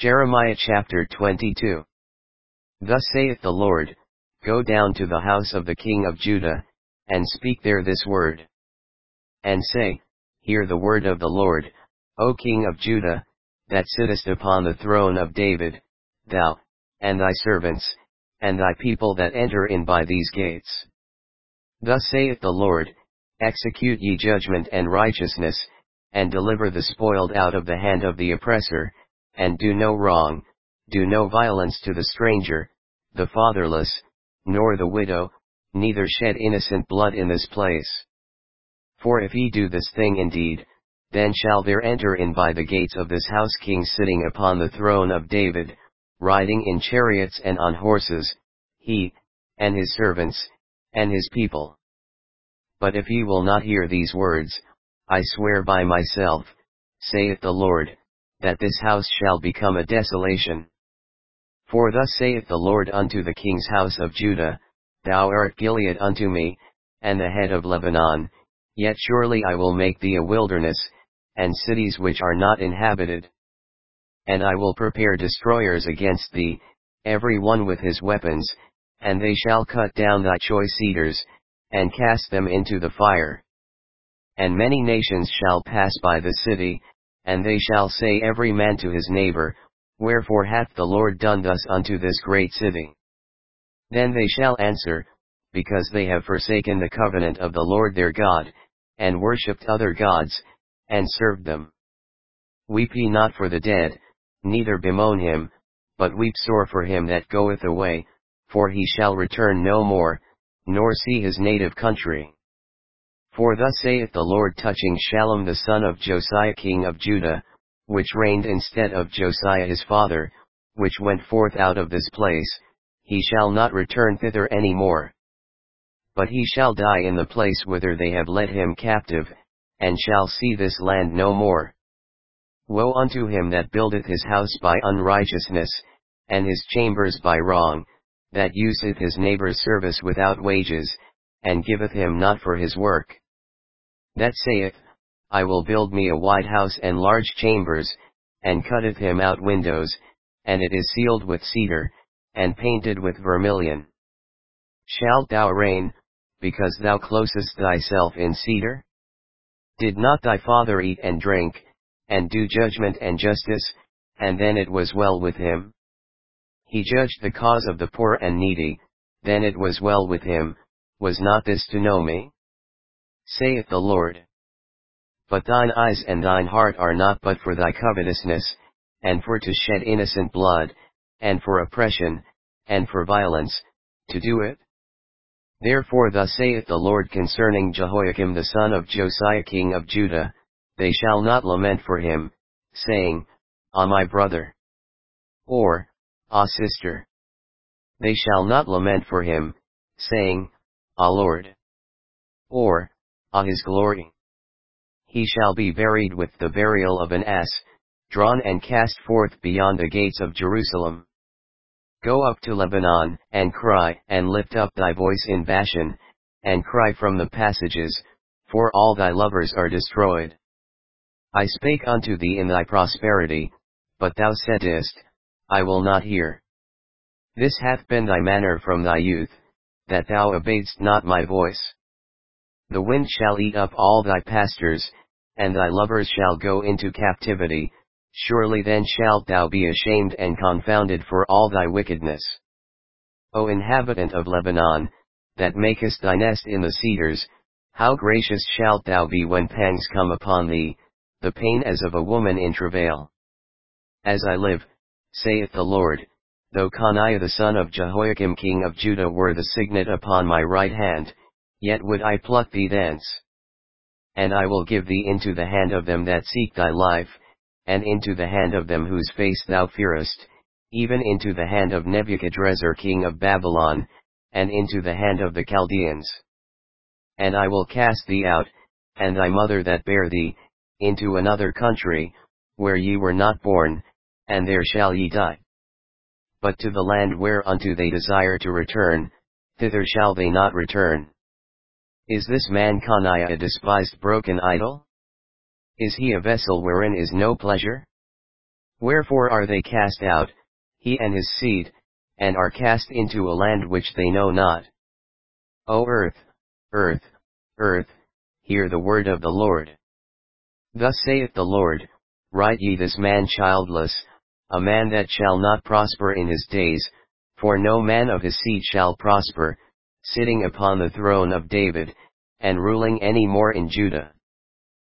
Jeremiah chapter 22. Thus saith the Lord, Go down to the house of the king of Judah, and speak there this word. And say, Hear the word of the Lord, O King of Judah, that sittest upon the throne of David, thou, and thy servants, and thy people that enter in by these gates. Thus saith the Lord, Execute ye judgment and righteousness, and deliver the spoiled out of the hand of the oppressor, and do no wrong, do no violence to the stranger, the fatherless, nor the widow, neither shed innocent blood in this place. For if ye do this thing indeed, then shall there enter in by the gates of this house king sitting upon the throne of David, riding in chariots and on horses, he, and his servants, and his people. But if ye will not hear these words, I swear by myself, saith the Lord, that this house shall become a desolation. For thus saith the Lord unto the king's house of Judah, Thou art Gilead unto me, and the head of Lebanon, yet surely I will make thee a wilderness, and cities which are not inhabited. And I will prepare destroyers against thee, every one with his weapons, and they shall cut down thy choice cedars, and cast them into the fire. And many nations shall pass by the city, and they shall say every man to his neighbor, Wherefore hath the Lord done thus unto this great city? Then they shall answer, Because they have forsaken the covenant of the Lord their God, and worshipped other gods, and served them. Weep ye not for the dead, neither bemoan him, but weep sore for him that goeth away, for he shall return no more, nor see his native country. For thus saith the Lord touching Shallum the son of Josiah king of Judah, which reigned instead of Josiah his father, which went forth out of this place, he shall not return thither any more. But he shall die in the place whither they have led him captive, and shall see this land no more. Woe unto him that buildeth his house by unrighteousness, and his chambers by wrong, that useth his neighbor's service without wages, and giveth him not for his work. That saith, I will build me a wide house and large chambers, and cutteth him out windows, and it is sealed with cedar, and painted with vermilion. Shalt thou reign, because thou closest thyself in cedar? Did not thy father eat and drink, and do judgment and justice, and then it was well with him? He judged the cause of the poor and needy, then it was well with him. Was not this to know me? Saith the Lord. But thine eyes and thine heart are not but for thy covetousness, and for to shed innocent blood, and for oppression, and for violence, to do it? Therefore thus saith the Lord concerning Jehoiakim the son of Josiah king of Judah, They shall not lament for him, saying, Ah my brother! Or, Ah sister! They shall not lament for him, saying, Ah Lord! Or, Ah his glory! He shall be buried with the burial of an ass, drawn and cast forth beyond the gates of Jerusalem. Go up to Lebanon, and cry, and lift up thy voice in Bashan, and cry from the passages, for all thy lovers are destroyed. I spake unto thee in thy prosperity, but thou saidst, I will not hear. This hath been thy manner from thy youth, that thou obeyedst not my voice. The wind shall eat up all thy pastors, and thy lovers shall go into captivity, surely then shalt thou be ashamed and confounded for all thy wickedness. O inhabitant of Lebanon, that makest thy nest in the cedars, how gracious shalt thou be when pangs come upon thee, the pain as of a woman in travail. As I live, saith the Lord, though Coniah the son of Jehoiakim king of Judah were the signet upon my right hand, yet would I pluck thee thence. And I will give thee into the hand of them that seek thy life, and into the hand of them whose face thou fearest, even into the hand of Nebuchadrezzar king of Babylon, and into the hand of the Chaldeans. And I will cast thee out, and thy mother that bare thee, into another country, where ye were not born, and there shall ye die. But to the land whereunto they desire to return, thither shall they not return. Is this man Coniah a despised broken idol? Is he a vessel wherein is no pleasure? Wherefore are they cast out, he and his seed, and are cast into a land which they know not. O earth, earth, earth, hear the word of the Lord. Thus saith the Lord, write ye this man childless, a man that shall not prosper in his days, for no man of his seed shall prosper, sitting upon the throne of David, and ruling any more in Judah.